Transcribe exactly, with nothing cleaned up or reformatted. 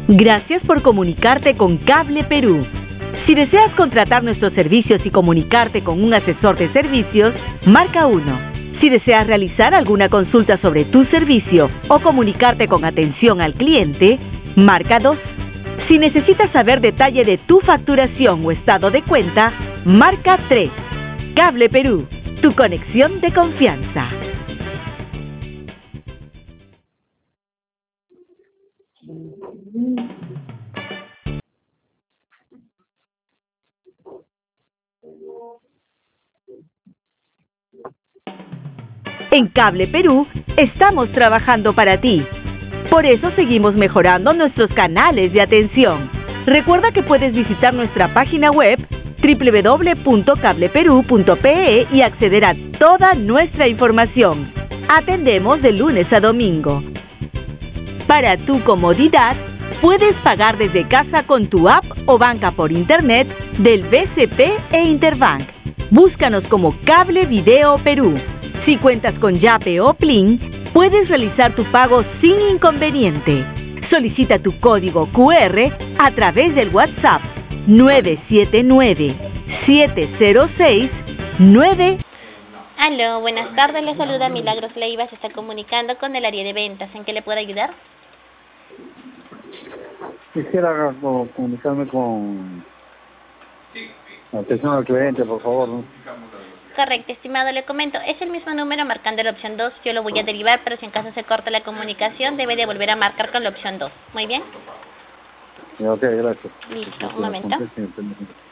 Gracias por comunicarte con Cable Perú. Si deseas contratar nuestros servicios y comunicarte con un asesor de servicios, marca uno. Si deseas realizar alguna consulta sobre tu servicio o comunicarte con atención al cliente, marca dos. Si necesitas saber detalle de tu facturación o estado de cuenta, marca tres. Cable Perú, tu conexión de confianza. En Cable Perú estamos trabajando para ti. Por eso seguimos mejorando nuestros canales de atención. Recuerda que puedes visitar nuestra página web doble u doble u doble u punto cable perú punto pe e y acceder a toda nuestra información. Atendemos de lunes a domingo. Para tu comodidad, puedes pagar desde casa con tu app o banca por internet del B C P e Interbank. Búscanos como Cable Video Perú. Si cuentas con Yape o Plin, puedes realizar tu pago sin inconveniente. Solicita tu código cu erre a través del WhatsApp nueve siete nueve, siete cero seis, nueve. Aló, buenas tardes, le saluda Milagros Leiva, se está comunicando con el área de ventas. ¿En qué le puedo ayudar? Quisiera comunicarme con la atención al cliente, por favor, ¿no? Correcto, estimado, le comento, es el mismo número marcando la opción dos, yo lo voy a derivar, pero si en caso se corta la comunicación, debe de volver a marcar con la opción dos. Muy bien. Ok, gracias. Listo, un momento.